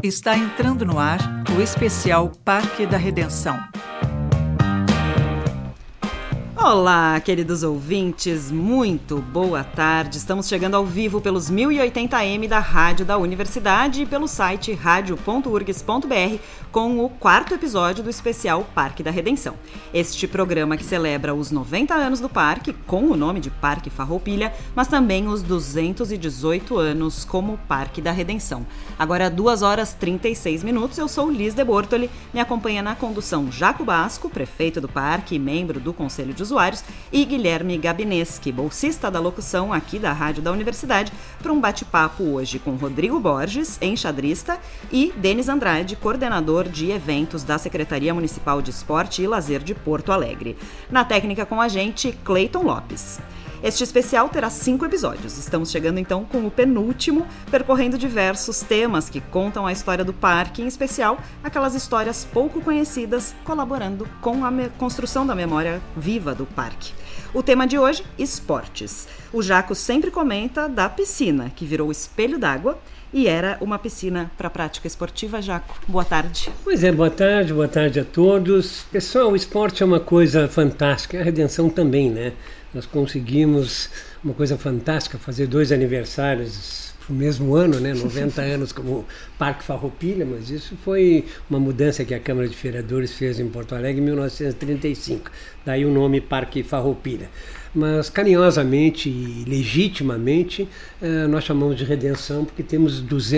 Está entrando no ar o especial Parque da Redenção. Olá, queridos ouvintes, muito boa tarde. Estamos chegando ao vivo pelos 1080m da Rádio da Universidade e pelo site radio.urgs.br com o 4º episódio do especial Parque da Redenção. Este programa que celebra os 90 anos do parque, com o nome de Parque Farroupilha, mas também os 218 anos como Parque da Redenção. Agora 2h36, eu sou Liz de Bortoli, me acompanha na condução Jaco Basco, prefeito do parque e membro do Conselho de Usuários, e Guilherme Gabineschi, bolsista da locução aqui da Rádio da Universidade, para um bate-papo hoje com Rodrigo Borges, enxadrista, e Denis Andrade, coordenador de eventos da Secretaria Municipal de Esporte e Lazer de Porto Alegre. Na técnica com a gente, Cleiton Lopes. Este especial terá 5 episódios. Estamos chegando então com o penúltimo, percorrendo diversos temas que contam a história do parque, em especial aquelas histórias pouco conhecidas, colaborando com a construção da memória viva do parque. O tema de hoje, esportes. O Jaco sempre comenta da piscina, que virou espelho d'água, e era uma piscina para prática esportiva. Jaco, boa tarde. Pois é, boa tarde a todos. Pessoal, o esporte é uma coisa fantástica, a Redenção também, né? Nós conseguimos uma coisa fantástica, fazer 2 aniversários no mesmo ano, né? 90 anos como Parque Farroupilha, mas isso foi uma mudança que a Câmara de Vereadores fez em Porto Alegre em 1935. Daí o nome Parque Farroupilha. Mas carinhosamente e legitimamente nós chamamos de Redenção porque temos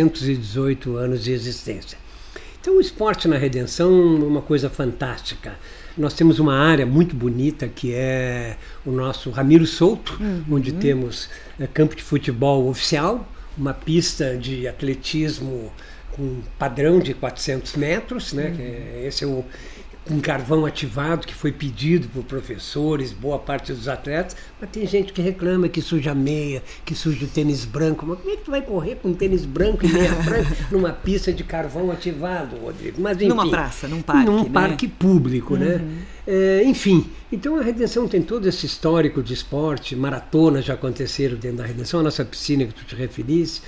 218 anos de existência. Então o esporte na Redenção é uma coisa fantástica. Nós temos uma área muito bonita que é o nosso Ramiro Souto, onde temos campo de futebol oficial, uma pista de atletismo com padrão de 400 metros, né? Esse é um carvão ativado que foi pedido por professores, boa parte dos atletas, mas tem gente que reclama que suja a meia, que suja o tênis branco. Mas como é que tu vai correr com tênis branco e meia branca numa pista de carvão ativado, Rodrigo? Mas, enfim, numa praça, num parque, num parque público, né? Enfim, então a Redenção tem todo esse histórico de esporte, maratonas já aconteceram dentro da Redenção, a nossa piscina que tu te referisse,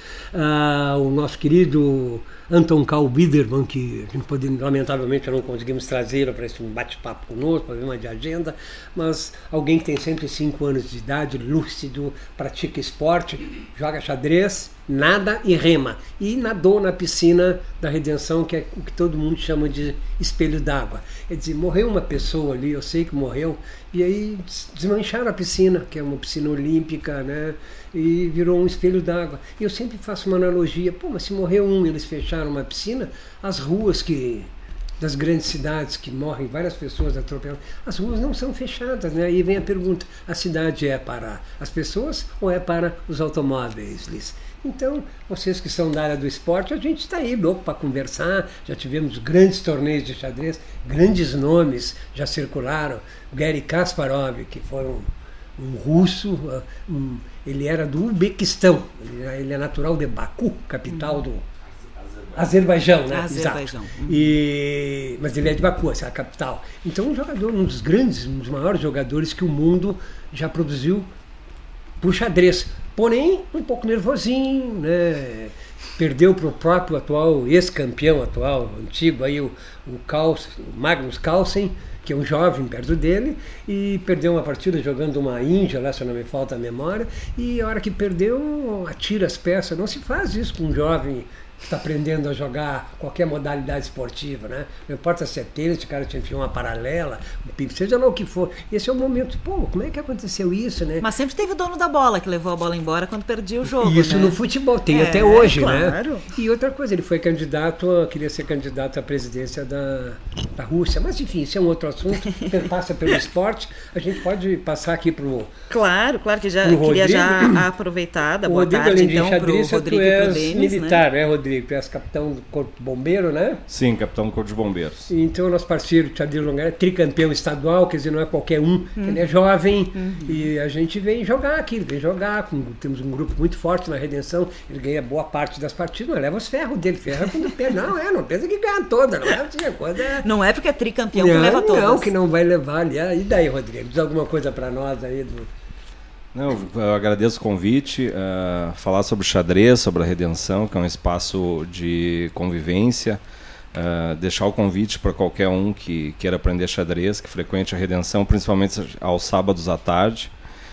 o nosso querido Anton Karl Biedermann, que lamentavelmente não conseguimos trazê-lo para esse bate-papo conosco, problema de agenda, mas alguém que tem 105 anos de idade, lúcido, pratica esporte, joga xadrez, nada e rema. E nadou na piscina da Redenção, que é o que todo mundo chama de espelho d'água. Quer dizer, morreu uma pessoa ali, eu sei que morreu, e aí desmancharam a piscina, que é uma piscina olímpica, né? E virou um espelho d'água. E eu sempre faço uma analogia, mas se morreu um e eles fecharam uma piscina, as ruas das grandes cidades que morrem várias pessoas atropeladas, as ruas não são fechadas, né? Aí vem a pergunta, a cidade é para as pessoas ou é para os automóveis, Liz? Então, vocês que são da área do esporte, a gente está aí louco para conversar, já tivemos grandes torneios de xadrez, grandes nomes já circularam, Garry Kasparov, que foi um russo, ele era do Uzbequistão, ele é natural de Baku, capital do Azerbaijão, né? Azerbaijão. Mas ele é de Baku, essa é a capital. Então, um dos maiores jogadores que o mundo já produziu pro xadrez. Porém, um pouco nervosinho, né? Perdeu para o próprio atual, ex-campeão atual, antigo, aí, o Magnus Carlsen, que é um jovem perto dele, e perdeu uma partida jogando uma Índia, lá se não me falta a memória, e a hora que perdeu, atira as peças. Não se faz isso com um jovem que está aprendendo a jogar qualquer modalidade esportiva, né? Não importa se é tênis, se o cara te enfiou uma paralela, um pipo, seja lá o que for. Esse é o momento, como é que aconteceu isso, né? Mas sempre teve o dono da bola que levou a bola embora quando perdia o jogo, isso, né? No futebol, tem até hoje, claro, né? E outra coisa, ele foi queria ser candidato à presidência da Rússia, mas enfim, isso é um outro assunto, passa pelo esporte, a gente pode passar aqui pro... Claro, que já queria já aproveitar da boa tarde, então, pro Rodrigo e pro Denis, militar, né, Rodrigo? Tu és capitão do Corpo de Bombeiro, né? Sim, capitão do Corpo de Bombeiros. Então, nosso parceiro, Tchadir Longar, é tricampeão estadual, quer dizer, não é qualquer um, ele é jovem, e a gente vem jogar aqui, temos um grupo muito forte na Redenção, ele ganha boa parte das partidas, mas leva os ferros dele, quando perde, não pensa que ganha toda, não é assim, coisa... Não é porque é tricampeão que leva todas. Não, que não vai levar, aliás. E daí, Rodrigo, diz alguma coisa pra nós aí Eu agradeço o convite, falar sobre xadrez, sobre a Redenção, que é um espaço de convivência, deixar o convite para qualquer um que queira aprender xadrez, que frequente a Redenção, principalmente aos sábados à tarde.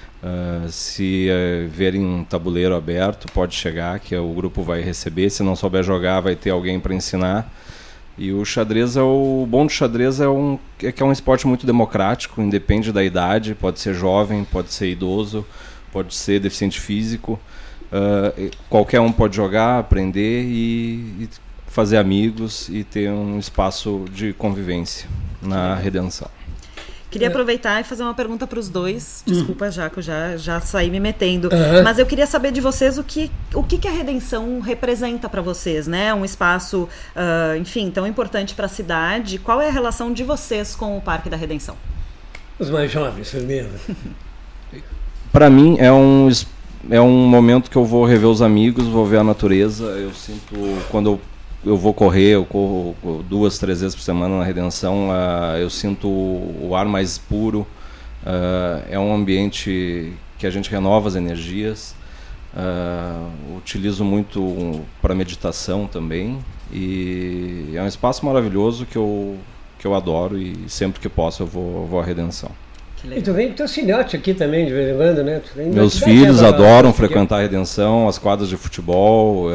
Se verem um tabuleiro aberto, pode chegar, que o grupo vai receber. Se não souber jogar, vai ter alguém para ensinar. E o xadrez, o bom do xadrez é que é um esporte muito democrático, independe da idade, pode ser jovem, pode ser idoso, pode ser deficiente físico, qualquer um pode jogar, aprender e fazer amigos e ter um espaço de convivência na Redenção. Queria aproveitar e fazer uma pergunta para os dois. Desculpa, Jaco, já saí me metendo. Mas eu queria saber de vocês o que a Redenção representa para vocês, né? Um espaço, enfim, tão importante para a cidade. Qual é a relação de vocês com o Parque da Redenção? Os mais jovens, Fernanda. Para mim é um momento que eu vou rever os amigos, vou ver a natureza. Eu sinto, quando eu vou correr, eu corro 2, 3 vezes por semana na Redenção, eu sinto o ar mais puro, é um ambiente que a gente renova as energias, utilizo muito para meditação também, e é um espaço maravilhoso que eu adoro e sempre que posso eu vou à Redenção. E tu vem com teu filhote aqui também, de vez em quando, né? Meus filhos adoram frequentar a Redenção, as quadras de futebol,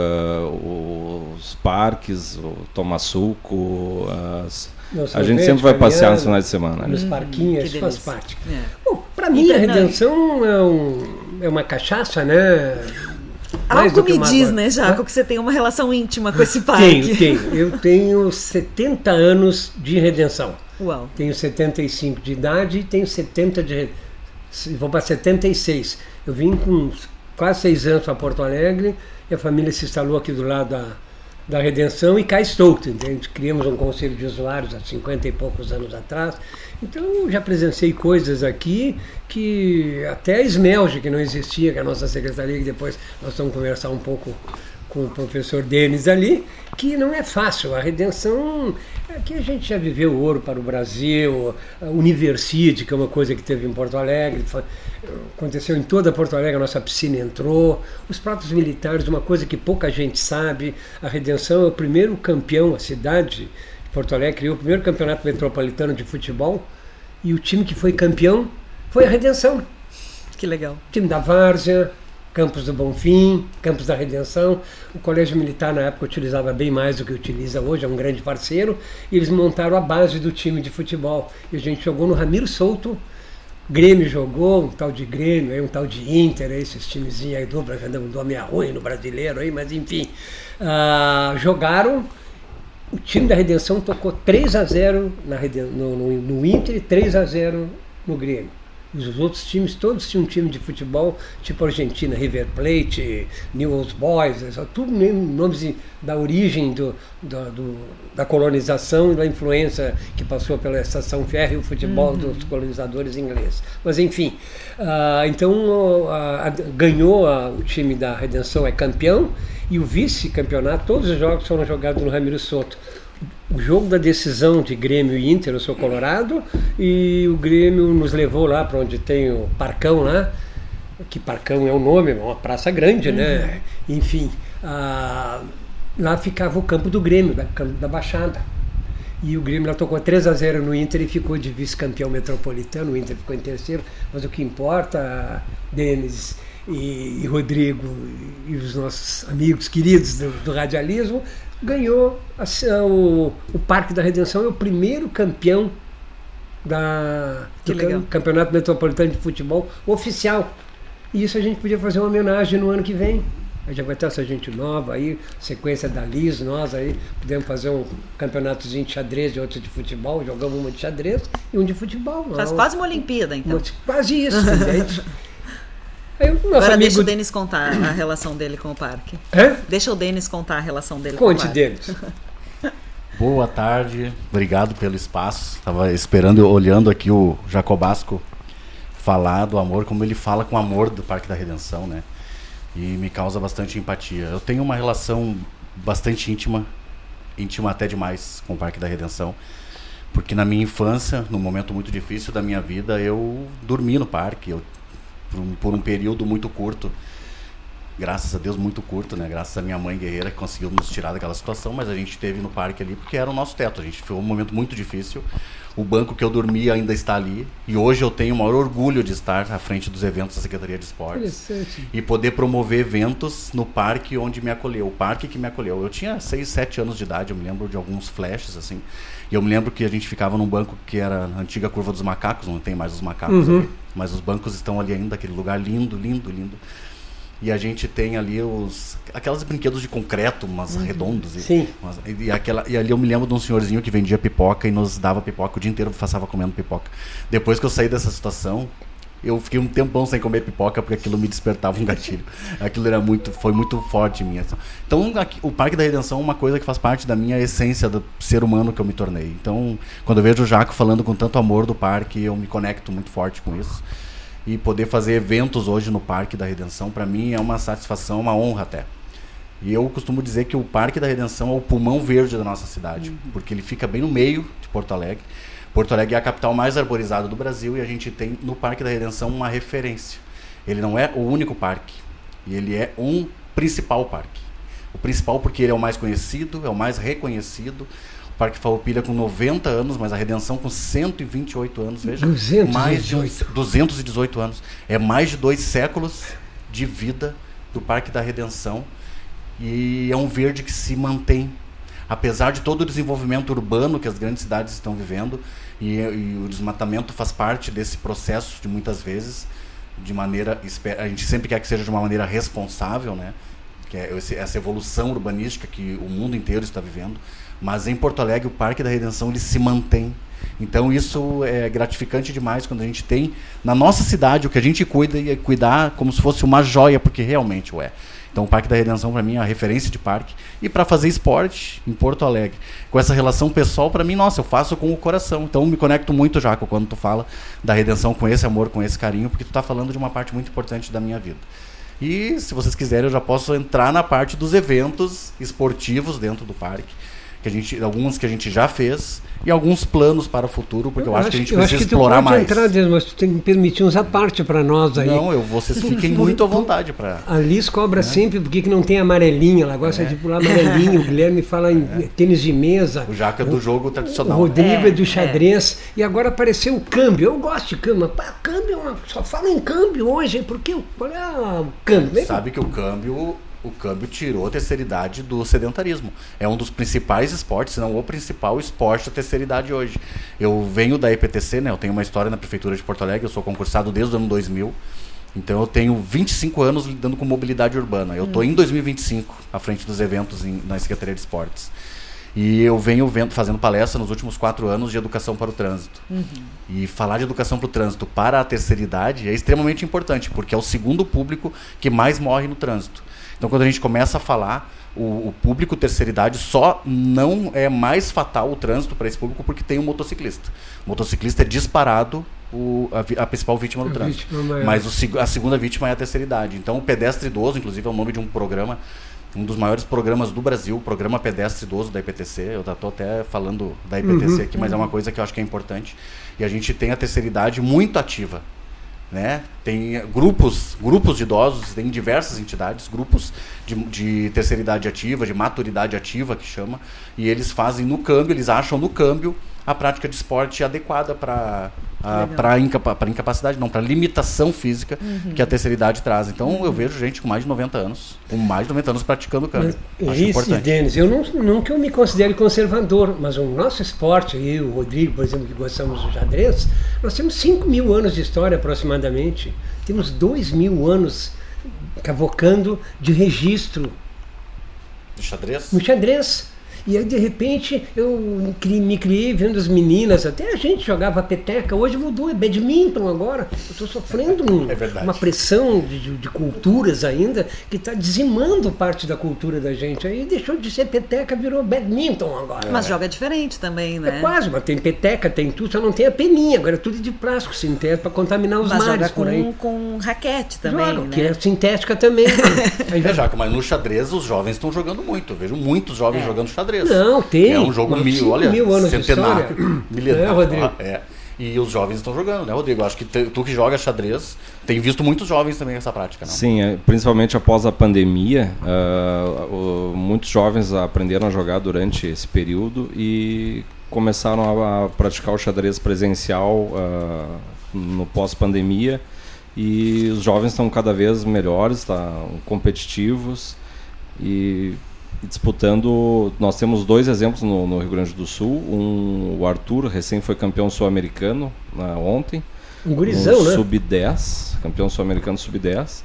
os parques, o tomar suco. A gente sempre vai passear nos finais de semana. Nos parquinhos, isso faz parte. Bom, para mim a Redenção é uma cachaça, né? Algo me diz, né, Jaco, que você tem uma relação íntima com esse parque. Tenho. Eu tenho 70 anos de Redenção. Uau. Tenho 75 de idade e tenho 70 vou para 76. Eu vim com quase 6 anos para Porto Alegre e a família se instalou aqui do lado da Redenção e cá estou. Entende? Criamos um conselho de usuários há 50 e poucos anos atrás. Então eu já presenciei coisas aqui que até a Esmelge, que não existia, que é a nossa secretaria, que depois nós vamos conversar um pouco com o professor Denis ali, que não é fácil. A Redenção, aqui a gente já viveu ouro para o Brasil, a University, que é uma coisa que teve em Porto Alegre, aconteceu em toda Porto Alegre, a nossa piscina entrou, os pratos militares, uma coisa que pouca gente sabe, a Redenção é o primeiro campeão, a cidade de Porto Alegre criou o primeiro campeonato metropolitano de futebol, e o time que foi campeão foi a Redenção. Que legal. O time da Várzea, Campos do Bonfim, Campos da Redenção. O Colégio Militar na época utilizava bem mais do que utiliza hoje, é um grande parceiro, e eles montaram a base do time de futebol. E a gente jogou no Ramiro Souto, Grêmio jogou, um tal de Grêmio, aí um tal de Inter, aí esses timezinhos aí dupla que andam do homem ruim no brasileiro, aí, mas enfim. Jogaram, o time da Redenção tocou 3-0 no Inter e 3-0 no Grêmio. Os outros times, todos tinham um time de futebol, tipo Argentina, River Plate, Newell's Boys, tudo mesmo nomes da origem da colonização e da influência que passou pela estação ferro e o futebol dos colonizadores ingleses. Mas enfim, então ganhou o time da Redenção, é campeão, e o vice-campeonato, todos os jogos foram jogados no Ramiro Souto. O jogo da decisão de Grêmio e Inter, eu sou colorado, e o Grêmio nos levou lá para onde tem o Parcão lá, que Parcão é o nome, é uma praça grande, né? Enfim, lá ficava o campo do Grêmio, da Baixada. E o Grêmio lá tocou 3-0 no Inter e ficou de vice-campeão metropolitano, o Inter ficou em terceiro, mas o que importa, Denis e Rodrigo e os nossos amigos queridos do radialismo, ganhou o Parque da Redenção, é o primeiro campeão do Campeonato Metropolitano de Futebol oficial. E isso a gente podia fazer uma homenagem no ano que vem. Aí já vai ter essa gente nova aí, sequência da Liz, nós aí podemos fazer um campeonatozinho de xadrez e outro de futebol, jogamos uma de xadrez e um de futebol. Faz quase uma Olimpíada, então. Quase isso, gente. Agora deixa o Denis contar a relação dele com o parque. Deixa o Denis contar a relação dele com o parque. Conte, Denis. Boa tarde, obrigado pelo espaço. Estava esperando, olhando aqui o Jacobasco falar do amor, como ele fala com amor do Parque da Redenção, né? E me causa bastante empatia. Eu tenho uma relação bastante íntima até demais com o Parque da Redenção, porque na minha infância, num momento muito difícil da minha vida, eu dormi no parque, eu por um período muito curto. Graças a Deus, muito curto, né? Graças à minha mãe guerreira que conseguiu nos tirar daquela situação, mas a gente esteve no parque ali porque era o nosso teto. A gente foi um momento muito difícil. O banco que eu dormi ainda está ali. E hoje eu tenho o maior orgulho de estar à frente dos eventos da Secretaria de Esportes. E poder promover eventos no parque onde me acolheu. O parque que me acolheu. Eu tinha 6, 7 anos de idade, eu me lembro de alguns flashes, assim. E eu me lembro que a gente ficava num banco que era a antiga Curva dos Macacos, não tem mais os macacos ali. Mas os bancos estão ali ainda, aquele lugar lindo, lindo, lindo. E a gente tem ali aquelas brinquedos de concreto, umas redondos. Sim. E ali eu me lembro de um senhorzinho que vendia pipoca e nos dava pipoca. O dia inteiro eu passava comendo pipoca. Depois que eu saí dessa situação, eu fiquei um tempão sem comer pipoca porque aquilo me despertava um gatilho. Aquilo foi muito forte em mim. Então, o Parque da Redenção é uma coisa que faz parte da minha essência do ser humano que eu me tornei. Então, quando eu vejo o Jaco falando com tanto amor do parque, eu me conecto muito forte com isso. E poder fazer eventos hoje no Parque da Redenção, para mim, é uma satisfação, uma honra até. E eu costumo dizer que o Parque da Redenção é o pulmão verde da nossa cidade, porque ele fica bem no meio de Porto Alegre. Porto Alegre é a capital mais arborizada do Brasil e a gente tem no Parque da Redenção uma referência. Ele não é o único parque, e ele é um principal parque. O principal porque ele é o mais conhecido, é o mais reconhecido. Parque Farroupilha com 90 anos, mas a Redenção com 128 anos, veja. 218 anos. É mais de 2 séculos de vida do Parque da Redenção. E é um verde que se mantém. Apesar de todo o desenvolvimento urbano que as grandes cidades estão vivendo, e o desmatamento faz parte desse processo de muitas vezes, de maneira... A gente sempre quer que seja de uma maneira responsável, né? Que é essa evolução urbanística que o mundo inteiro está vivendo. Mas em Porto Alegre o Parque da Redenção ele se mantém. Então isso é gratificante demais quando a gente tem na nossa cidade o que a gente cuida e cuidar como se fosse uma joia, porque realmente o é. Então o Parque da Redenção para mim é a referência de parque. E para fazer esporte em Porto Alegre, com essa relação pessoal, para mim, nossa, eu faço com o coração. Então eu me conecto muito, Jaco, quando tu fala da Redenção com esse amor, com esse carinho, porque tu está falando de uma parte muito importante da minha vida. E se vocês quiserem eu já posso entrar na parte dos eventos esportivos dentro do parque. Alguns que a gente já fez e alguns planos para o futuro, porque eu acho que a gente precisa explorar mais. Entrar, mas tu tem que permitir uns à parte para nós aí. Não, vocês fiquem muito à vontade para. A Liz cobra sempre porque que não tem amarelinha, ela gosta de pular amarelinho. O Guilherme fala em tênis de mesa. O Jaco é do jogo tradicional. O Rodrigo é do xadrez. E agora apareceu o câmbio. Eu gosto de câmbio. Câmbio, só fala em câmbio hoje, porque qual é o câmbio? Sabe que o câmbio tirou a terceira idade do sedentarismo. É um dos principais esportes, se não o principal esporte da terceira idade hoje. Eu venho da EPTC, né? Eu tenho uma história na Prefeitura de Porto Alegre, eu sou concursado desde o ano 2000. Então eu tenho 25 anos lidando com mobilidade urbana. Eu estou em 2025 à frente dos eventos na Secretaria de Esportes. E eu venho fazendo palestra nos últimos 4 anos de educação para o trânsito. E falar de educação para o trânsito para a terceira idade é extremamente importante, porque é o segundo público que mais morre no trânsito. Então, quando a gente começa a falar, o público terceira idade só não é mais fatal o trânsito para esse público porque tem um motociclista. O motociclista é disparado a principal vítima do trânsito. Mas a segunda vítima é a terceira idade. Então, o pedestre idoso, inclusive, é o nome de um programa, um dos maiores programas do Brasil, o Programa Pedestre Idoso da IPTC. Eu estou até falando da IPTC aqui, mas é uma coisa que eu acho que é importante. E a gente tem a terceira idade muito ativa. Né? Tem grupos de idosos, tem diversas entidades, grupos de terceira idade ativa, de maturidade ativa que chama, e eles fazem no câmbio, eles acham no câmbio a prática de esporte adequada para incapacidade, não, para limitação física que a terceira idade traz. Então eu vejo gente com mais de 90 anos praticando câmbio. Acho importante. Denis, não que eu me considere conservador, mas o nosso esporte, eu, o Rodrigo, por exemplo, que gostamos do xadrez, nós temos 5.000 anos de história aproximadamente. Temos 2.000 anos cavocando de registro. Do xadrez? No xadrez. E aí, de repente, eu me criei vendo as meninas, até a gente jogava peteca, hoje mudou, é badminton agora. Eu estou sofrendo uma pressão de culturas ainda, que está dizimando parte da cultura da gente. Aí deixou de ser peteca, virou badminton agora. Mas joga diferente também, né? É quase, mas tem peteca, tem tudo, só não tem a peninha, agora é tudo de plástico sintético para contaminar os mares joga por aí. Com raquete também, joga, né? Que é sintética também. Jaco, mas no xadrez os jovens estão jogando muito. Eu vejo muitos jovens jogando xadrez. Não, tem. É um jogo mil anos centenário, de história. milenário. Rodrigo? E os jovens estão jogando, né, Rodrigo? Acho que tu que joga xadrez, tem visto muitos jovens também nessa prática, não? Sim, principalmente após a pandemia, muitos jovens aprenderam a jogar durante esse período e começaram a praticar o xadrez presencial no pós-pandemia, e os jovens estão cada vez melhores, estão competitivos e disputando. Nós temos 2 exemplos no Rio Grande do Sul. O Arthur, recém foi campeão sul-americano ontem. Um gurizão, né? Sub-10, campeão sul-americano sub-10.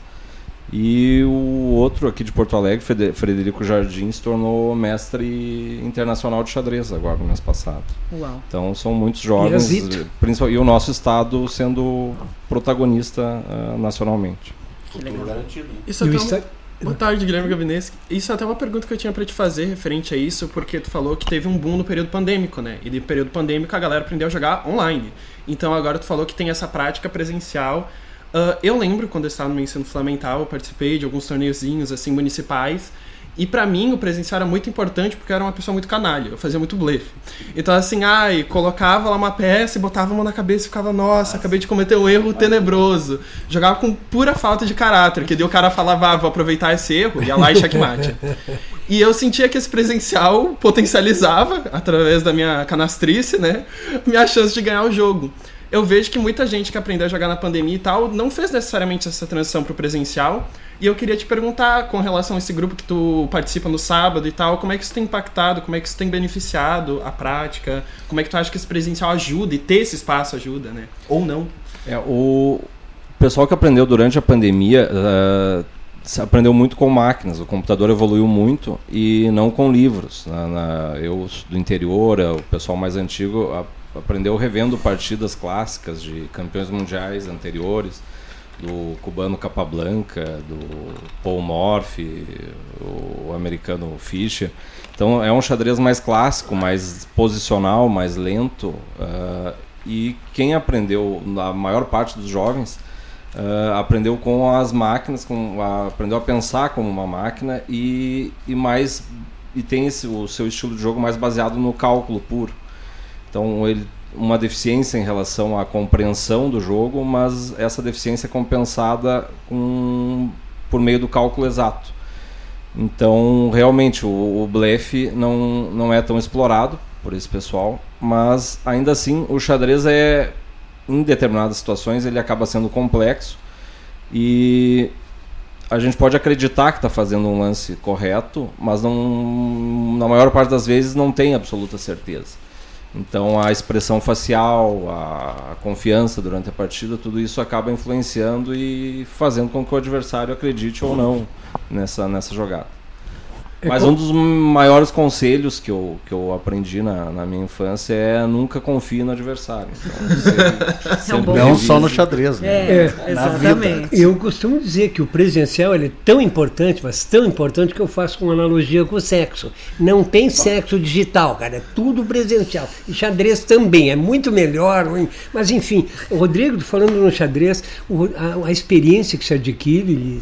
E o outro aqui de Porto Alegre, Frederico Jardim, se tornou mestre internacional de xadrez agora no mês passado. Uau. Então são muitos jovens, e o nosso estado sendo protagonista nacionalmente. Futuro garantido. Isso Boa tarde, Guilherme Gabinets. Isso é até uma pergunta que eu tinha pra te fazer referente a isso, porque tu falou que teve um boom no período pandêmico, né? E no período pandêmico a galera aprendeu a jogar online. Então agora tu falou que tem essa prática presencial. Eu lembro quando eu estava no meu ensino fundamental, eu participei de alguns torneiozinhos assim, municipais. E pra mim o presencial era muito importante porque eu era uma pessoa muito canalha, eu fazia muito blefe. Então assim, colocava lá uma peça e botava a mão na cabeça e ficava, nossa, acabei de cometer um erro tenebroso. Jogava com pura falta de caráter, que daí o cara falava, vou aproveitar esse erro, ia lá e checkmate. E eu sentia que esse presencial potencializava, através da minha canastrice, né, minha chance de ganhar o jogo. Eu vejo que muita gente que aprendeu a jogar na pandemia e tal, não fez necessariamente essa transição pro presencial. E eu queria te perguntar, com relação a esse grupo que tu participa no sábado e tal, como é que isso tem impactado, como é que isso tem beneficiado a prática, como é que tu acha que esse presencial ajuda e ter esse espaço ajuda, né? Ou não? O pessoal que aprendeu durante a pandemia aprendeu muito com máquinas, o computador evoluiu muito e não com livros. Eu do interior, o pessoal mais antigo aprendeu revendo partidas clássicas de campeões mundiais anteriores, do cubano Capablanca, do Paul Morphy, o americano Fischer. Então é um xadrez mais clássico, mais posicional, mais lento, e quem aprendeu, a maior parte dos jovens, aprendeu com as máquinas, aprendeu a pensar como uma máquina e tem o seu estilo de jogo mais baseado no cálculo puro. Então uma deficiência em relação à compreensão do jogo, mas essa deficiência é compensada por meio do cálculo exato. Então, realmente, o blefe não é tão explorado por esse pessoal, mas ainda assim o xadrez em determinadas situações ele acaba sendo complexo e a gente pode acreditar que está fazendo um lance correto, mas na maior parte das vezes não tem absoluta certeza. Então a expressão facial, a confiança durante a partida, tudo isso acaba influenciando e fazendo com que o adversário acredite ou não nessa jogada. Mas um dos maiores conselhos que eu aprendi na minha infância é nunca confie no adversário. Então, sempre não só no xadrez, né? Exatamente. Eu costumo dizer que o presencial ele é tão importante, mas tão importante que eu faço uma analogia com o sexo. Não tem sexo digital, cara, é tudo presencial. E xadrez também, é muito melhor. Mas enfim, o Rodrigo, falando no xadrez, a experiência que se adquire,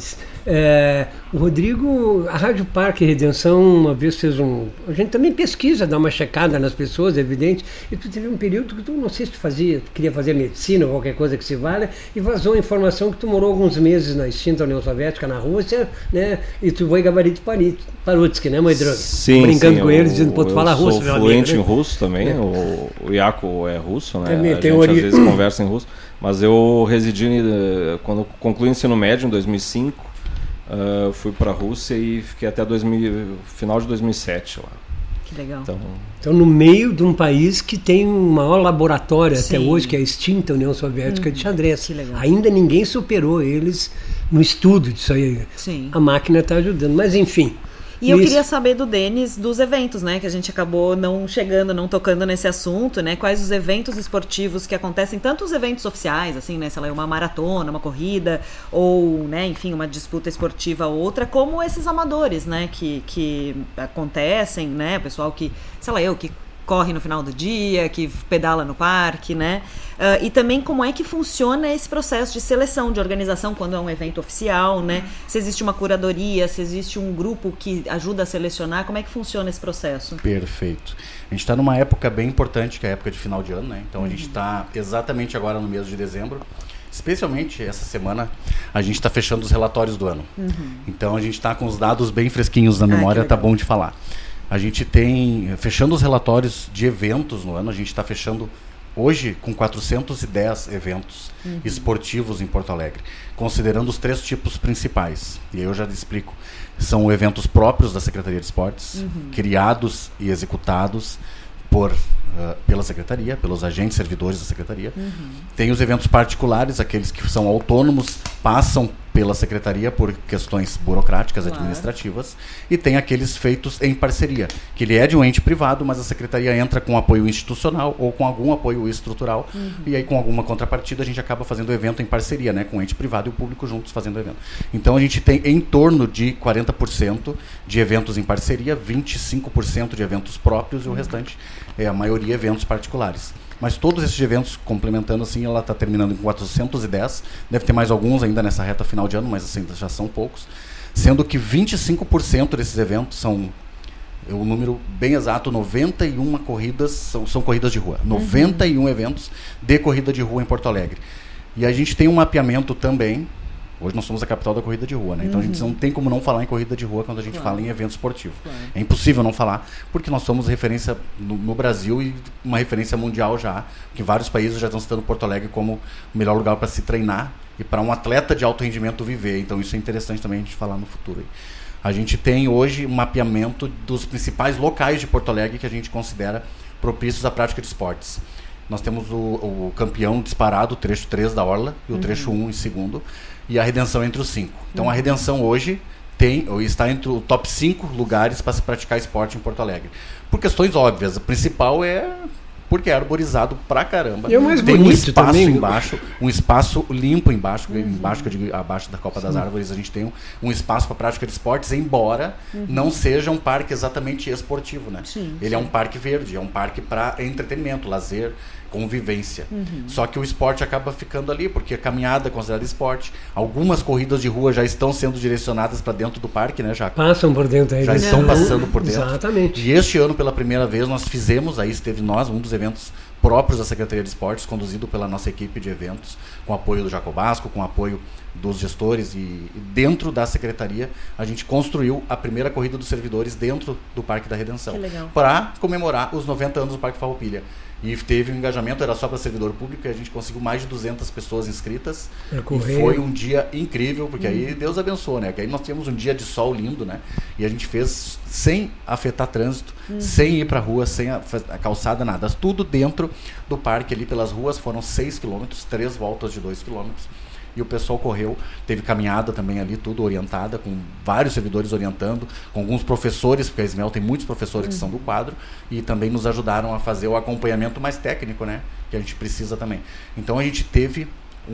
o Rodrigo, a Rádio Parque Redenção uma vez fez a gente também pesquisa, dá uma checada nas pessoas, é evidente, e tu teve um período que tu, não sei se tu queria fazer medicina ou qualquer coisa que se valha, e vazou a informação que tu morou alguns meses na extinta União Soviética, na Rússia, né, e tu foi gabarito Parutsky, né, Moedroga? Sim, brincando com eles, dizendo, pô, tu fala russo, meu amigo. Eu sou fluente em russo também, o Iaco é russo, né, também, a gente às vezes conversa em russo, mas eu residi, quando concluí o ensino médio, em 2005, fui para a Rússia e fiquei até final de 2007 lá. Que legal. Então, no meio de um país que tem o maior laboratório Sim. até hoje, que é a extinta União Soviética de xadrez. Que legal. Ainda ninguém superou eles no estudo disso aí. Sim. A máquina está ajudando, mas enfim. E eu queria saber do Denis dos eventos, né? Que a gente acabou não tocando nesse assunto, né? Quais os eventos esportivos que acontecem, tanto os eventos oficiais, assim, né? Sei lá, uma maratona, uma corrida, ou, né, enfim, uma disputa esportiva ou outra, como esses amadores, né? Que acontecem, né? O pessoal que, sei lá, que corre no final do dia, que pedala no parque, né? E também como é que funciona esse processo de seleção, de organização quando é um evento oficial, né? Se existe uma curadoria, se existe um grupo que ajuda a selecionar, como é que funciona esse processo? Perfeito. A gente está numa época bem importante, que é a época de final de ano, né? Então a gente está exatamente agora no mês de dezembro. Especialmente essa semana, a gente está fechando os relatórios do ano. Então a gente está com os dados bem fresquinhos na memória, tá bom de falar. A gente tem, fechando os relatórios de eventos no ano, a gente está fechando hoje com 410 eventos esportivos em Porto Alegre, considerando os 3 tipos principais. E aí eu já explico. São eventos próprios da Secretaria de Esportes, criados e executados pela Secretaria, pelos agentes servidores da Secretaria. Tem os eventos particulares, aqueles que são autônomos, passam pela Secretaria por questões burocráticas, administrativas, e tem aqueles feitos em parceria, que ele é de um ente privado, mas a Secretaria entra com apoio institucional ou com algum apoio estrutural, e aí com alguma contrapartida a gente acaba fazendo o evento em parceria, né, com o ente privado e o público juntos fazendo o evento. Então a gente tem em torno de 40% de eventos em parceria, 25% de eventos próprios e o restante é a maioria eventos particulares. Mas todos esses eventos, complementando assim, ela está terminando em 410, deve ter mais alguns ainda nessa reta final de ano, mas assim, já são poucos, sendo que 25% desses eventos são, o número bem exato, 91 corridas, são corridas de rua, 91 eventos de corrida de rua em Porto Alegre. E a gente tem um mapeamento também. Hoje nós somos a capital da corrida de rua, né? Então a gente não tem como não falar em corrida de rua quando a gente fala em evento esportivo. É impossível não falar, porque nós somos referência no Brasil e uma referência mundial já, que vários países já estão citando Porto Alegre como o melhor lugar para se treinar e para um atleta de alto rendimento viver. Então isso é interessante também a gente falar no futuro aí. A gente tem hoje um mapeamento dos principais locais de Porto Alegre que a gente considera propícios à prática de esportes. Nós temos o campeão disparado, o trecho 3 da Orla, e o trecho 1 em segundo, e a Redenção entre os 5. Então a Redenção hoje está entre o top 5 lugares para se praticar esporte em Porto Alegre. Por questões óbvias. A principal é porque é arborizado pra caramba. E é mais tem bonito um espaço também, embaixo, um espaço limpo embaixo, embaixo, que eu digo, abaixo da Copa das Árvores, a gente tem um espaço para prática de esportes, embora não seja um parque exatamente esportivo, né? Ele é um parque verde, é um parque para entretenimento, lazer, convivência. Só que o esporte acaba ficando ali, porque a caminhada é considerada esporte. Algumas corridas de rua já estão sendo direcionadas para dentro do parque, né, Jaco? Passam por dentro aí. Já estão passando por dentro. Exatamente. E este ano, pela primeira vez, nós fizemos, aí esteve nós, um dos eventos próprios da Secretaria de Esportes, conduzido pela nossa equipe de eventos, com apoio do Jacobasco, com apoio dos gestores, e dentro da Secretaria a gente construiu a primeira corrida dos servidores dentro do Parque da Redenção, para comemorar os 90 anos do Parque Farroupilha. E teve um engajamento, era só para servidor público, e a gente conseguiu mais de 200 pessoas inscritas. E foi um dia incrível, porque aí Deus abençoou, né? Porque aí nós tínhamos um dia de sol lindo, né? E a gente fez sem afetar trânsito, sem ir para a rua, sem a calçada, nada. Tudo dentro do parque ali, pelas ruas, foram 6 quilômetros, 3 voltas de 2 quilômetros. E o pessoal correu, teve caminhada também ali, tudo orientada, com vários servidores orientando, com alguns professores, porque a Ismel tem muitos professores que são do quadro, e também nos ajudaram a fazer o acompanhamento mais técnico, né, que a gente precisa também. Então a gente teve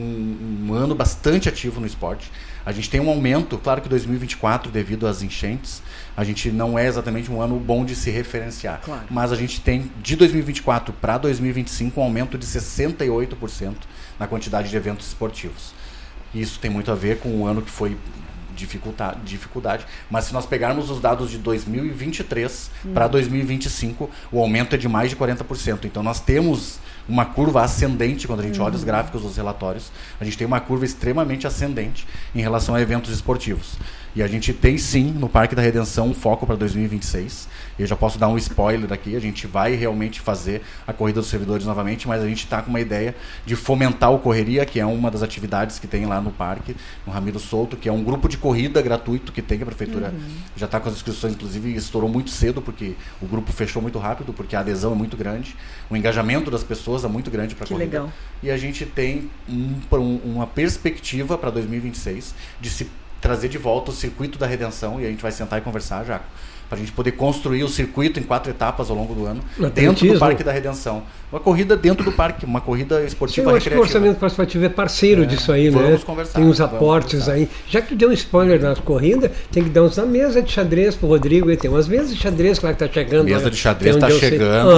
um ano bastante ativo no esporte. A gente tem um aumento, claro que 2024, devido às enchentes, a gente não é exatamente um ano bom de se referenciar, mas a gente tem, de 2024 para 2025, um aumento de 68% na quantidade de eventos esportivos. Isso tem muito a ver com o ano que foi dificuldade, mas se nós pegarmos os dados de 2023 para 2025, o aumento é de mais de 40%. Então nós temos uma curva ascendente, quando a gente olha os gráficos dos relatórios, a gente tem uma curva extremamente ascendente em relação a eventos esportivos. E a gente tem sim, no Parque da Redenção, um foco para 2026. Eu já posso dar um spoiler aqui, a gente vai realmente fazer a Corrida dos Servidores novamente, mas a gente está com uma ideia de fomentar o Correria, que é uma das atividades que tem lá no parque, no Ramiro Souto, que é um grupo de corrida gratuito que tem, que a Prefeitura já está com as inscrições, inclusive estourou muito cedo, porque o grupo fechou muito rápido, porque a adesão é muito grande, o engajamento das pessoas é muito grande para a corrida. Legal. E a gente tem uma perspectiva para 2026 de se trazer de volta o circuito da redenção, e a gente vai sentar e conversar, Jaco, para a gente poder construir o circuito em 4 etapas ao longo do ano, dentro do Parque da Redenção. Uma corrida dentro do parque, uma corrida esportiva recreativa. Eu acho que o Orçamento Participativo é parceiro disso aí, né? Vamos conversar. Tem uns aportes aí. Já que tu deu um spoiler nas corridas, tem que dar uns na mesa de xadrez pro Rodrigo. Tem umas mesas de xadrez lá que tá chegando. Mesa de xadrez tá chegando.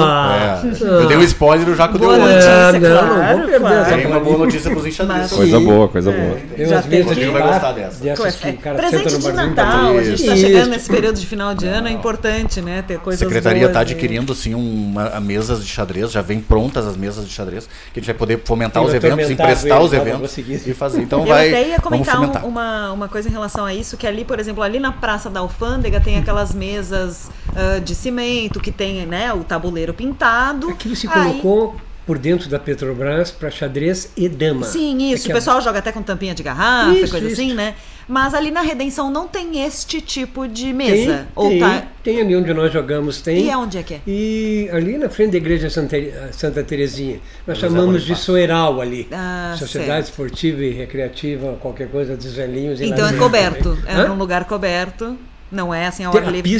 Eu dei um spoiler, o Jaco deu boa outro. notícia, não vou perder essa Tem uma boa notícia pros enxadristas. Coisa boa, coisa boa. Tem Já umas tem mesas que- de vai gostar dessa. dessas que o cara Presente senta no de barzinho Natal, a gente tá Isso. chegando nesse período de final de ano, é importante, né? Ter A coisas Secretaria boas está aí. adquirindo sim mesas de xadrez, já vem prontas as mesas de xadrez, que a gente vai poder fomentar Tem os que eventos, atormentar emprestar ele, os não, não eventos consegui. e fazer. Então Eu vai, até ia vamos comentar fomentar. uma coisa em relação a isso, que ali, por exemplo, ali na Praça da Alfândega tem aquelas mesas de cimento, que tem, né, o tabuleiro pintado. Aquilo se Aí- colocou por dentro da Petrobras para xadrez e dama. Sim, isso. É que O pessoal joga até com tampinha de garrafa, Isso, coisa isso. assim, né? Mas ali na Redenção não tem este tipo de tem, mesa. tem ali onde nós jogamos, tem. E onde é que é? E ali na frente da igreja Santa Terezinha, nós José chamamos de Bonifácio. Soeral ali. Ah, Sociedade Esportiva e Recreativa, qualquer coisa dos velhinhos. e Então é lazer coberto. também. É Hã? num lugar coberto. Não é assim ao Tem ar a livre.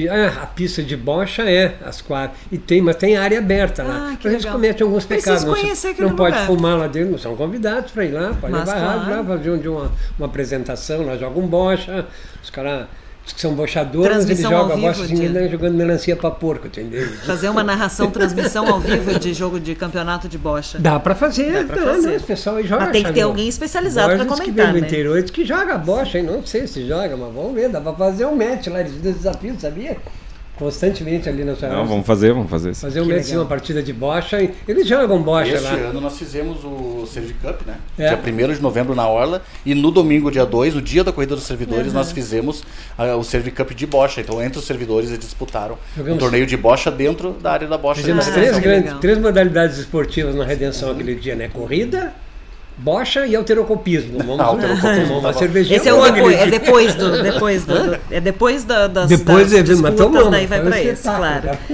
pista de bocha é às 4. Mas tem área aberta lá. Ah, que Mas eles legal. cometem alguns Preciso pecados. conhecer aquele não pode lugar. fumar lá dentro, não são convidados para ir lá, pode Mas, levar rádio claro. lá, fazer uma apresentação, lá jogam bocha, os caras que são bochadores, eles Transmissão jogam ao a bocha vivo assim, de- né, jogando melancia para porco, entendeu? Fazer uma narração, transmissão ao vivo de jogo de campeonato de bocha. Dá para fazer, Dá pra fazer. Né? O pessoal aí joga. Mas tem que ter xadrez. alguém especializado pra Borges comentar, que vem do né? interior diz que joga bocha, hein? Não sei se joga, mas vamos ver, dá para fazer um match lá, eles dão desafio, sabia? Constantemente ali na sua Não, vamos fazer isso. fazer um Que match, legal. uma partida de bocha, e eles jogam bocha Este lá. ano nós fizemos o Serve Cup, né? É. Dia 1º de novembro na Orla, e no domingo, dia 2, no dia da Corrida dos Servidores, nós fizemos o Serve Cup de bocha. Então, entre os servidores, eles disputaram um torneio de bocha dentro da área da bocha. Fizemos Ah, três, que grandes, legal. três modalidades esportivas na Redenção aquele dia, né? Corrida, bocha e alterocopismo. Vamos Alterocopismo, tomar uma tá bom. cervejinha. Esse é o boa depois, aquele dia. depois das Depois das mas disputas, tomamos, daí vai foi um pra esse, espetáculo, claro. cara.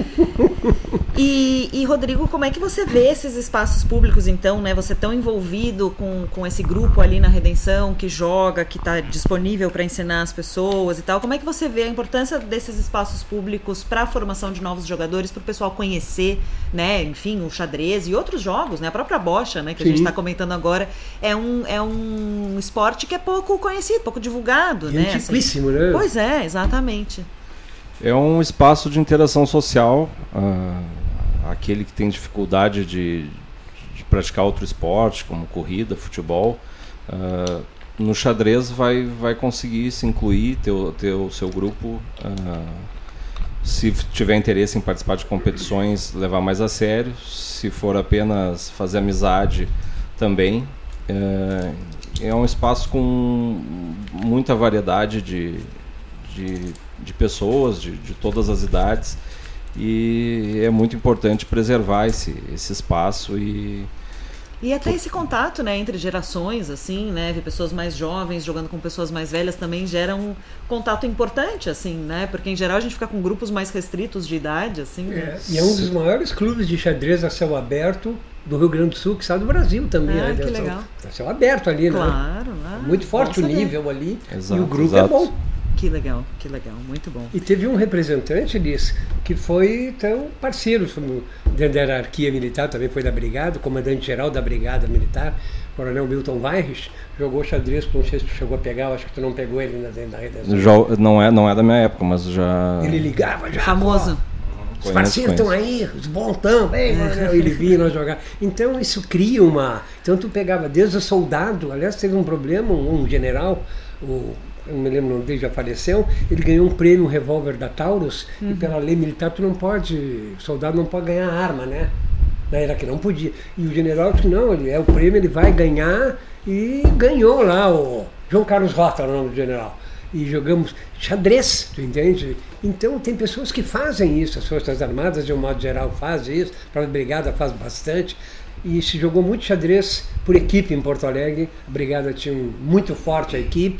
E Rodrigo, como é que você vê esses espaços públicos, então, né? Você tão envolvido com esse grupo ali na Redenção, que joga, que está disponível para ensinar as pessoas e tal. Como é que você vê a importância desses espaços públicos para a formação de novos jogadores, para o pessoal conhecer, né? Enfim, o xadrez e outros jogos, né? A própria bocha, né? Que a gente Sim. está comentando agora, é um esporte que é pouco conhecido, pouco divulgado, né? Assim. Antiquíssimo, né? Pois é, exatamente. É um espaço de interação social. Aquele que tem dificuldade de praticar outro esporte, como corrida, futebol, no xadrez vai conseguir se incluir, ter o seu grupo. Se tiver interesse em participar de competições, levar mais a sério. Se for apenas fazer amizade, também. É um espaço com muita variedade de pessoas, de todas as idades. E é muito importante preservar esse espaço E até esse contato, né, entre gerações, assim, né, ver pessoas mais jovens jogando com pessoas mais velhas também gera um contato importante, assim, né, porque em geral a gente fica com grupos mais restritos de idade, assim, né? E é um dos maiores clubes de xadrez a céu aberto do Rio Grande do Sul, que está do Brasil também. Ah, a que Redenção. legal. A céu aberto ali, né? Claro, Muito forte o bom saber. nível ali. Exato, e o grupo exato. é bom. Que legal, muito bom. E teve um representante disso, que foi tão parceiro dentro da hierarquia militar, também foi da Brigada, comandante-geral da Brigada Militar, Coronel Milton Weirich, jogou xadrez, não sei se tu chegou a pegar, eu acho que tu não pegou ele dentro da Redenção. não é da minha época, mas já Ele ligava já. Famoso. Os Conheço, parceiros estão aí, os bons estão, ele vinha nós jogar. Então isso cria uma. Então tu pegava desde o soldado, aliás, teve um problema, um general, eu não me lembro o nome dele, já faleceu, ele ganhou um prêmio, um revólver da Taurus, e pela lei militar tu não pode, soldado não pode ganhar arma, né? Era que não podia. E o general disse, não, ele é o prêmio, ele vai ganhar, e ganhou lá o João Carlos Rota, era o nome do general. E jogamos xadrez, tu entende? Então tem pessoas que fazem isso, as Forças Armadas de um modo geral fazem isso, a Brigada faz bastante, e se jogou muito xadrez por equipe em Porto Alegre, a Brigada tinha muito forte a equipe,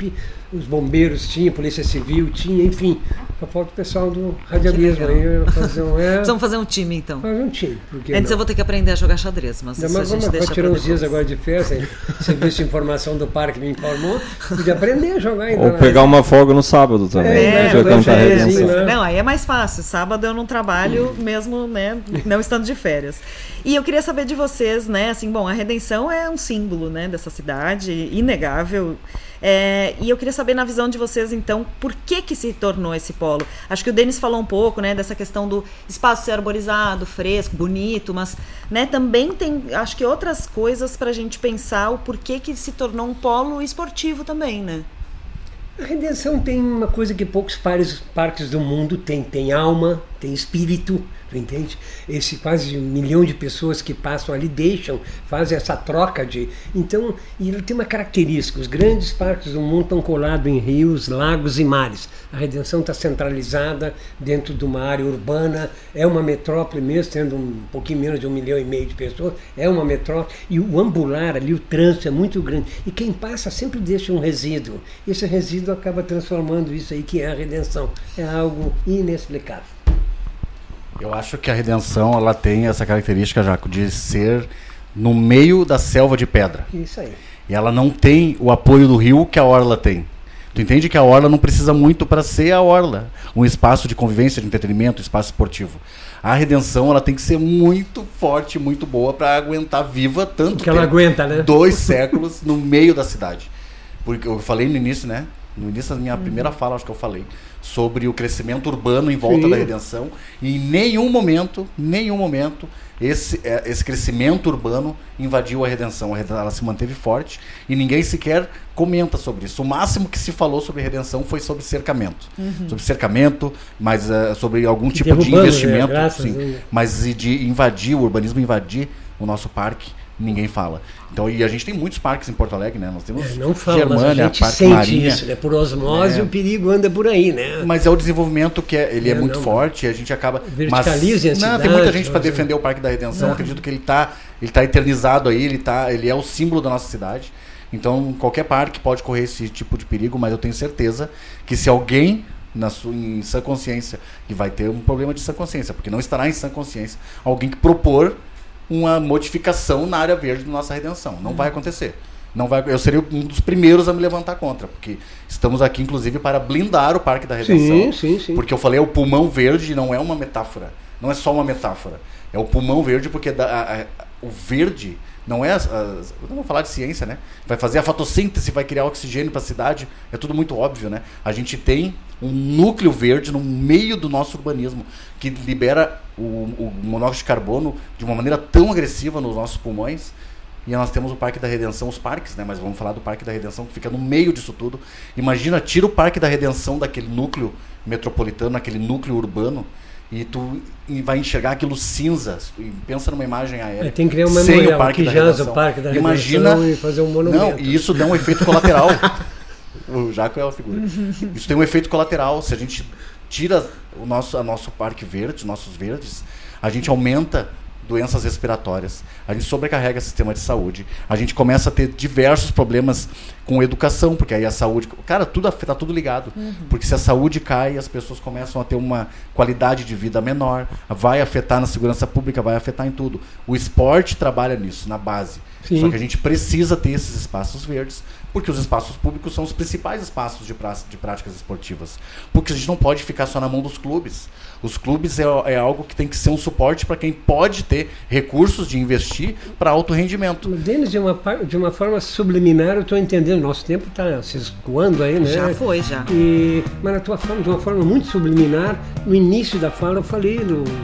os bombeiros tinha, polícia civil tinha, enfim. Só falta o pessoal do radialismo aí Vamos fazer um time, então. Fazer um time. Antes eu vou ter que aprender a jogar xadrez, mas isso a gente deixa para tirar uns dias agora de festa, serviço de informação do parque me informou, podia aprender a jogar ainda. Ou pegar uma folga no sábado também. Não, aí é mais fácil. Sábado eu não trabalho mesmo, né, não estando de férias. E eu queria saber de vocês, né, assim, bom, a Redenção é um símbolo, né, dessa cidade, inegável. E eu queria saber, na visão de vocês, então, por que se tornou esse polo? Acho que o Denis falou um pouco, né, dessa questão do espaço ser arborizado, fresco, bonito, mas, né, também tem, acho que outras coisas para a gente pensar o porquê que se tornou um polo esportivo também, né? A Redenção tem uma coisa que poucos parques do mundo têm. Tem alma, tem espírito, tu entende? Esse quase 1 milhão de pessoas que passam ali fazem essa troca de... Então, e ele tem uma característica, os grandes parques do mundo estão colados em rios, lagos e mares. A Redenção está centralizada dentro de uma área urbana, é uma metrópole mesmo, tendo um pouquinho menos de 1,5 milhão de pessoas, é uma metrópole, e o ambular ali, o trânsito é muito grande, e quem passa sempre deixa um resíduo. Esse resíduo acaba transformando isso aí que é a Redenção. É algo inexplicável. Eu acho que a Redenção ela tem essa característica, Jaco, de ser no meio da selva de pedra. Isso aí. E ela não tem o apoio do rio que a orla tem. Tu entende que a orla não precisa muito para ser a orla, um espaço de convivência, de entretenimento, um espaço esportivo. A Redenção ela tem que ser muito forte, muito boa para aguentar viva tanto que ela aguenta, né? 2 séculos no meio da cidade. Porque eu falei no início, né? No início da minha primeira fala, acho que eu falei sobre o crescimento urbano em volta da Redenção, e em nenhum momento esse crescimento urbano invadiu a Redenção. Ela se manteve forte e ninguém sequer comenta sobre isso. O máximo que se falou sobre Redenção foi sobre cercamento. Sobre cercamento, mas sobre algum tipo de investimento. Sim, mas de invadir, o urbanismo invadir o nosso parque, ninguém fala. Então, e a gente tem muitos parques em Porto Alegre, né? Nós temos não fala, Germânia, mas a gente Parque sente Marinha. Isso, né? Por osmose o perigo anda por aí, né? Mas é o desenvolvimento que ele é muito forte, a gente acaba... Verticaliza a cidade. Tem muita gente para defender o Parque da Redenção, acredito que ele tá eternizado aí, ele é o símbolo da nossa cidade. Então, qualquer parque pode correr esse tipo de perigo, mas eu tenho certeza que se alguém em sã consciência, e vai ter um problema de sã consciência, porque não estará em sã consciência alguém que propor uma modificação na área verde da nossa Redenção. Não vai acontecer. Não vai, eu seria um dos primeiros a me levantar contra, porque estamos aqui, inclusive, para blindar o Parque da Redenção. Sim. Porque eu falei, é o pulmão verde, não é uma metáfora. Não é só uma metáfora. É o pulmão verde, porque o verde não é... não vou falar de ciência, né? Vai fazer a fotossíntese, vai criar oxigênio para a cidade. É tudo muito óbvio, né? A gente tem um núcleo verde no meio do nosso urbanismo que libera o monóxido de carbono de uma maneira tão agressiva nos nossos pulmões. E nós temos o Parque da Redenção, os parques, né? Mas vamos falar do Parque da Redenção, que fica no meio disso tudo. Imagina, tira o Parque da Redenção daquele núcleo metropolitano, aquele núcleo urbano, e tu vai enxergar aquilo cinza. Pensa numa imagem aérea. Tem que criar uma sem o Parque da Redenção. O Parque da Imagina, Redenção e fazer um monumento. Não, e isso dá um efeito colateral. O Jaco é a figura. Isso tem um efeito colateral. Se a gente tira o nosso parque verde, nossos verdes, a gente aumenta doenças respiratórias, a gente sobrecarrega o sistema de saúde, a gente começa a ter diversos problemas com educação, porque aí a saúde... Cara, tá tudo ligado. Porque se a saúde cai, as pessoas começam a ter uma qualidade de vida menor, vai afetar na segurança pública, vai afetar em tudo. O esporte trabalha nisso, na base. Sim. Só que a gente precisa ter esses espaços verdes, porque os espaços públicos são os principais espaços de práticas esportivas. Porque a gente não pode ficar só na mão dos clubes. Os clubes é algo que tem que ser um suporte para quem pode ter recursos de investir para alto rendimento. Denis, de uma forma subliminar, eu estou entendendo, nosso tempo está se escoando aí, né? Já foi, já. Mas na tua forma, de uma forma muito subliminar, no início da fala eu falei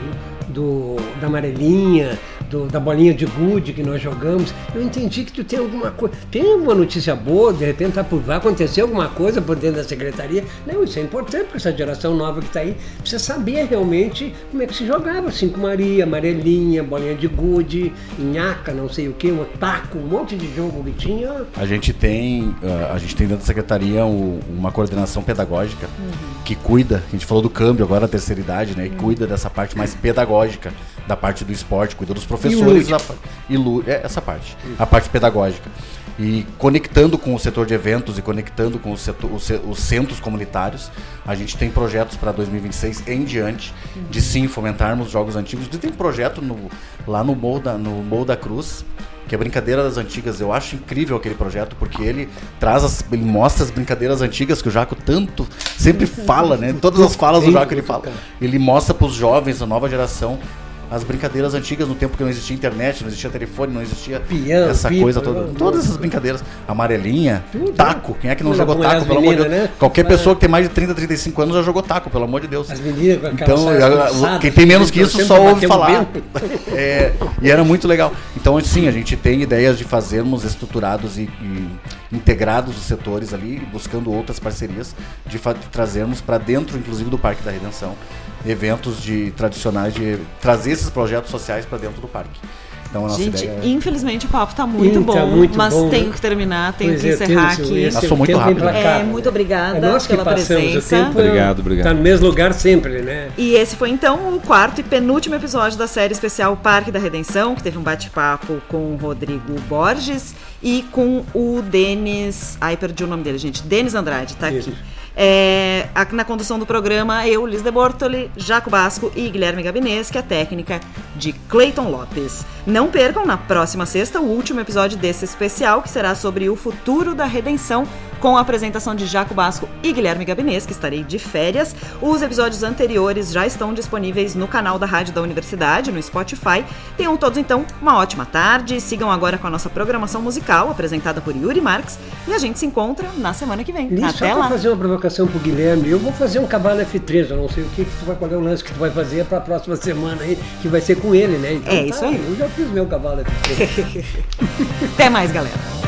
da amarelinha, da bolinha de gude que nós jogamos. Eu entendi que tu tem alguma coisa, tem alguma notícia boa, de repente vai acontecer alguma coisa por dentro da secretaria. Não, isso é importante para essa geração nova que está aí, precisa saber realmente como é que se jogava, Cinco Maria, amarelinha, bolinha de gude, nhaca, não sei o que, um taco, um monte de jogo que tinha. A gente tem dentro da secretaria uma coordenação pedagógica que cuida, a gente falou do câmbio agora na terceira idade, né, e cuida dessa parte mais pedagógica da parte do esporte, cuida dos professores essa parte, a parte pedagógica. E conectando com o setor de eventos e conectando com os centros comunitários, a gente tem projetos para 2026 em diante, de sim fomentarmos jogos antigos. E tem um projeto lá no Morro da Cruz, que é Brincadeira das Antigas. Eu acho incrível aquele projeto, porque ele mostra as brincadeiras antigas que o Jaco tanto sempre fala, né? Todas as falas do Jaco ele fala. Ele mostra para os jovens, a nova geração, as brincadeiras antigas, no tempo que não existia internet, não existia telefone, não existia essa coisa toda. Todas essas brincadeiras. Amarelinha, taco. Quem é que não jogou taco, pelo amor de Deus? Né? Qualquer pessoa que tem mais de 30, 35 anos já jogou taco, pelo amor de Deus. As meninas com então, quem tem menos que isso só ouve falar. E era muito legal. Então, sim, a gente tem ideias de fazermos estruturados e integrados os setores ali, buscando outras parcerias, de trazermos para dentro, inclusive, do Parque da Redenção, eventos tradicionais, de trazer esses projetos sociais para dentro do parque. Então, a nossa ideia infelizmente o papo está muito bom, mas tenho que terminar, tenho que encerrar aqui. Eu sou muito rápido. Muito obrigada pela presença. Obrigado. Está no mesmo lugar sempre, né? E esse foi então o quarto e penúltimo episódio da série especial Parque da Redenção, que teve um bate-papo com o Rodrigo Borges e com o Denis... perdi o nome dele, gente. Denis Andrade, tá aqui. Na condução do programa, eu, Liz de Bortoli, Jaco Basco e Guilherme Gabinês, que é a técnica de Cleiton Lopes. Não percam, na próxima sexta, o último episódio desse especial, que será sobre o futuro da redenção, com a apresentação de Jaco Basco e Guilherme Gabinês, que estarei de férias. Os episódios anteriores já estão disponíveis no canal da Rádio da Universidade, no Spotify. Tenham todos, então, uma ótima tarde. Sigam agora com a nossa programação musical, apresentada por Yuri Marques, e a gente se encontra na semana que vem. Até lá! Fazer uma provocação pro Guilherme, eu vou fazer um cavalo F3, eu não sei qual é o lance que tu vai fazer para a próxima semana aí, que vai ser com ele, né? Então, isso aí. Eu já fiz meu cavalo F3. Até mais, galera!